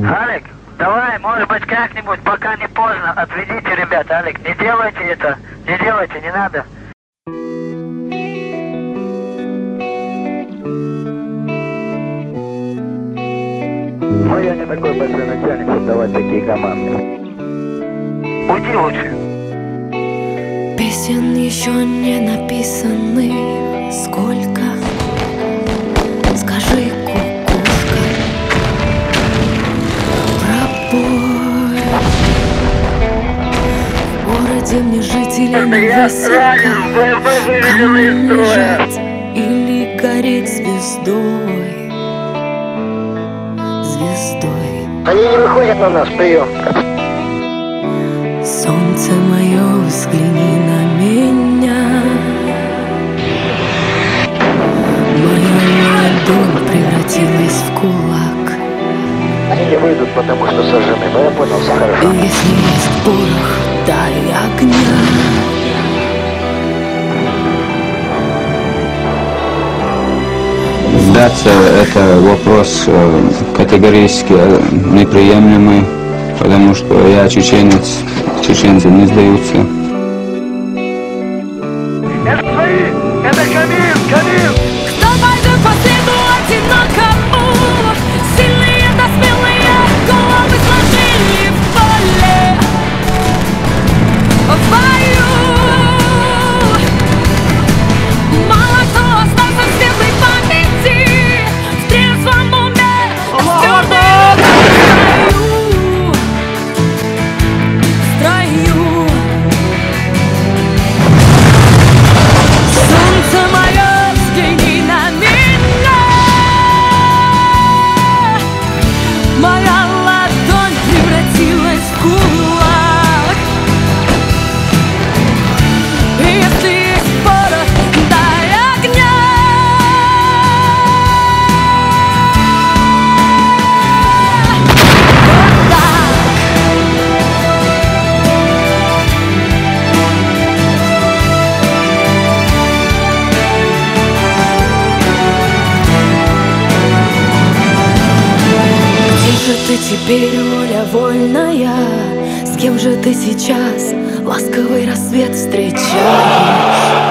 Алик, давай, может быть, как-нибудь, пока не поздно, отведите ребят, Алик, не делайте это, не делайте, не надо. Ну, я не такой большой начальник, чтобы давать такие команды. Уйди лучше. Песен еще не написанных сколько? Скажи, кукушка, пробой. В городе мне жить или не высоко? Кому жить или гореть звездой? Звездой. Они не выходят на нас, прием. Солнце мое, взгляни на меня. Моя ладонь превратилась в кулак. Они не выйдут, потому что сожжены, но я понял, все хорошо. И если есть порох, дай огня. Сдаться – это вопрос категорически неприемлемый, потому что я чеченец, чеченцы не сдаются. Это свои! Это Камил! Камил! Кто пойдет по следу одинокому? Сильные да смелые головы сложили в поле. В бою мало кто остался в светлой памяти, в трезвом уме, в твердом строю. Солнце мое, взгляни на меня. Моя ладонь превратилась в кулак. И если есть порох, дай огня. Вот так. Где же ты теперь, воля вольная? С кем же ты сейчас ласковый рассвет встречаешь?